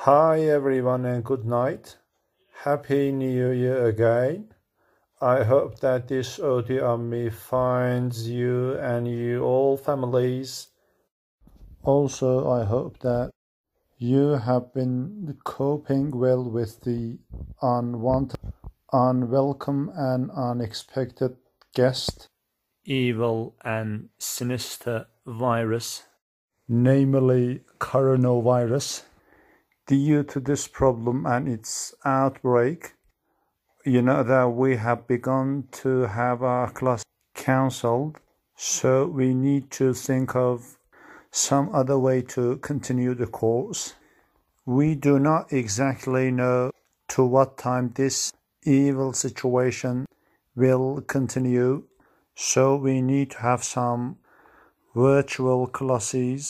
Hi everyone and good night. Happy New Year again. I hope that this audio on me finds you and you all families. Also, I hope that you have been coping well with the unwanted, unwelcome and unexpected guest, evil and sinister virus, namely coronavirus. Due to this problem and its outbreak, that we have begun to have our class cancelled, so we need to think of some other way to continue the course. We do not exactly know to what time this evil situation will continue, so we need to have some virtual classes